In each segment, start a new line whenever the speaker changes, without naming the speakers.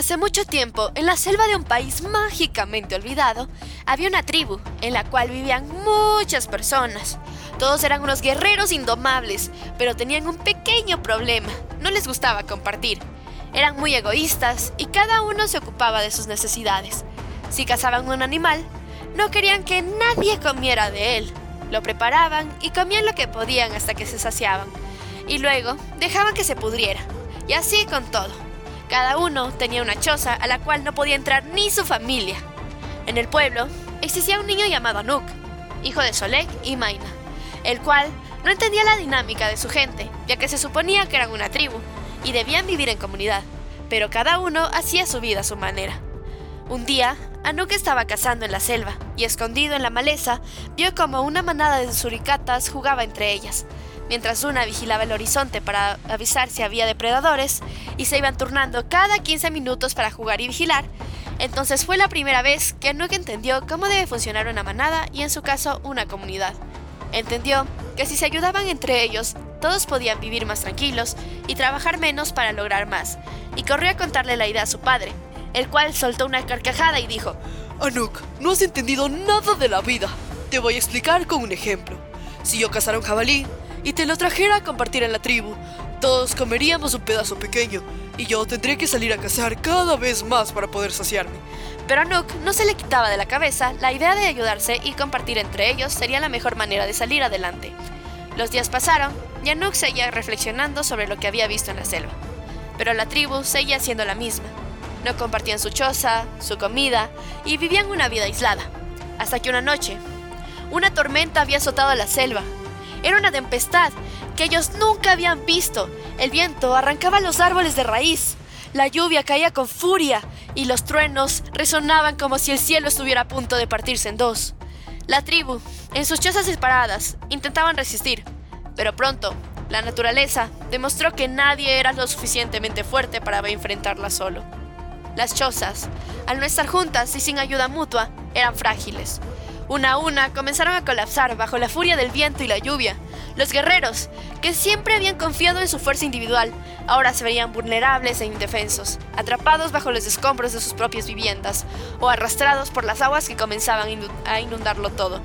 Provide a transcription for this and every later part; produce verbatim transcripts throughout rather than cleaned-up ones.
Hace mucho tiempo, en la selva de un país mágicamente olvidado, había una tribu en la cual vivían muchas personas. Todos eran unos guerreros indomables, pero tenían un pequeño problema: no les gustaba compartir. Eran muy egoístas y cada uno se ocupaba de sus necesidades. Si cazaban un animal, no querían que nadie comiera de él. Lo preparaban y comían lo que podían hasta que se saciaban. Y luego dejaban que se pudriera. Y así con todo. Cada uno tenía una choza a la cual no podía entrar ni su familia. En el pueblo existía un niño llamado Anuk, hijo de Solek y Maina, el cual no entendía la dinámica de su gente, ya que se suponía que eran una tribu y debían vivir en comunidad, pero cada uno hacía su vida a su manera. Un día, Anuk estaba cazando en la selva y, escondido en la maleza, vio como una manada de suricatas jugaba entre ellas, mientras una vigilaba el horizonte para avisar si había depredadores y se iban turnando cada quince minutos para jugar y vigilar. Entonces fue la primera vez que Anuk entendió cómo debe funcionar una manada y, en su caso, una comunidad. Entendió que si se ayudaban entre ellos, todos podían vivir más tranquilos y trabajar menos para lograr más, y corrió a contarle la idea a su padre, el cual soltó una carcajada y dijo:
Anuk, no has entendido nada de la vida. Te voy a explicar con un ejemplo. Si yo cazara un jabalí y te lo trajera a compartir en la tribu, todos comeríamos un pedazo pequeño y yo tendría que salir a cazar cada vez más para poder saciarme.
Pero a Anuk no se le quitaba de la cabeza la idea de ayudarse y compartir entre ellos sería la mejor manera de salir adelante. Los días pasaron y Anuk seguía reflexionando sobre lo que había visto en la selva. Pero la tribu seguía siendo la misma. No compartían su choza, su comida y vivían una vida aislada. Hasta que una noche, una tormenta había azotado la selva. Era una tempestad que ellos nunca habían visto. El viento arrancaba los árboles de raíz. La lluvia caía con furia y los truenos resonaban como si el cielo estuviera a punto de partirse en dos. La tribu, en sus chozas separadas, intentaban resistir, pero pronto la naturaleza demostró que nadie era lo suficientemente fuerte para enfrentarla solo. Las chozas, al no estar juntas y sin ayuda mutua, eran frágiles. Una a una comenzaron a colapsar bajo la furia del viento y la lluvia. Los guerreros, que siempre habían confiado en su fuerza individual, ahora se veían vulnerables e indefensos, atrapados bajo los escombros de sus propias viviendas o arrastrados por las aguas que comenzaban a inundarlo todo.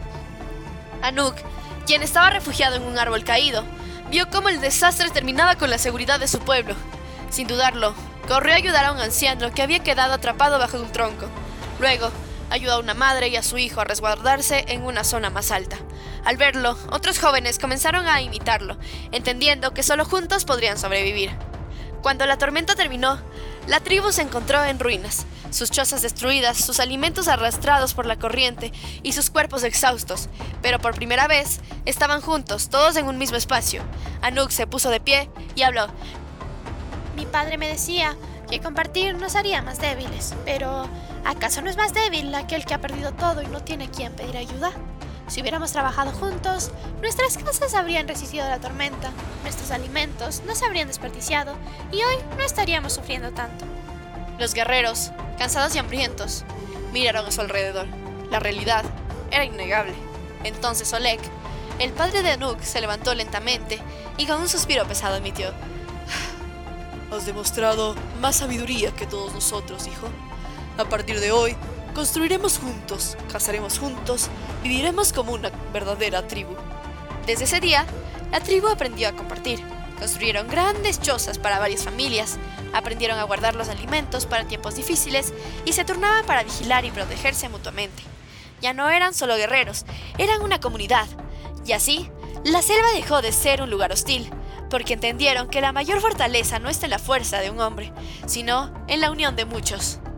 Anuk, quien estaba refugiado en un árbol caído, vio cómo el desastre terminaba con la seguridad de su pueblo. Sin dudarlo, corrió a ayudar a un anciano que había quedado atrapado bajo un tronco. Luego, ayudó a una madre y a su hijo a resguardarse en una zona más alta. Al verlo, otros jóvenes comenzaron a imitarlo, entendiendo que solo juntos podrían sobrevivir. Cuando la tormenta terminó, la tribu se encontró en ruinas, sus chozas destruidas, sus alimentos arrastrados por la corriente y sus cuerpos exhaustos, pero por primera vez estaban juntos, todos en un mismo espacio. Anuk se puso de pie y habló.
Mi padre me decía que compartir nos haría más débiles, pero ¿acaso no es más débil aquel que ha perdido todo y no tiene quien pedir ayuda? Si hubiéramos trabajado juntos, nuestras casas habrían resistido la tormenta, nuestros alimentos no se habrían desperdiciado y hoy no estaríamos sufriendo tanto.
Los guerreros, cansados y hambrientos, miraron a su alrededor. La realidad era innegable. Entonces Solek, el padre de Anuk, se levantó lentamente y con un suspiro pesado admitió:
Has demostrado más sabiduría que todos nosotros, hijo. A partir de hoy, construiremos juntos, cazaremos juntos, viviremos como una verdadera tribu.
Desde ese día, la tribu aprendió a compartir. Construyeron grandes chozas para varias familias, aprendieron a guardar los alimentos para tiempos difíciles y se turnaban para vigilar y protegerse mutuamente. Ya no eran solo guerreros, eran una comunidad. Y así, la selva dejó de ser un lugar hostil, porque entendieron que la mayor fortaleza no está en la fuerza de un hombre, sino en la unión de muchos.